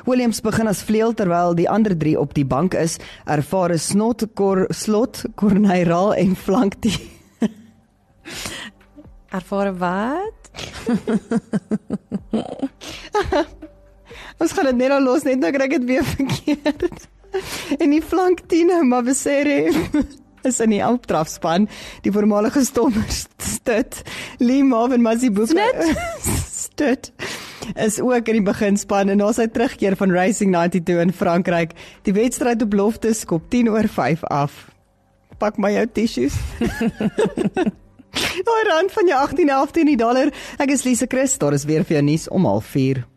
Williams begin as vleuel terwyl die ander 3 op die bank is. Ervare slot, Corneyraal en flankteam. Ervare wat? Ons gaan dit net al los, net nou kry ek dit weer verkeerd. En die flanktine, Mabesere is in die opdrafspan, die voormalige Stormer Stut, Lee Marvin Masibuka Stut, is ook in die beginspan en na sy terugkeer van Racing 92 in Frankryk. Die wedstryd op belofte skop 10:05 af. Pak maar jou tissues. Daai rand van jou 18.11 teen die dollar. Ek is Lise Christ, daar is weer vir jou nuus om 15:30.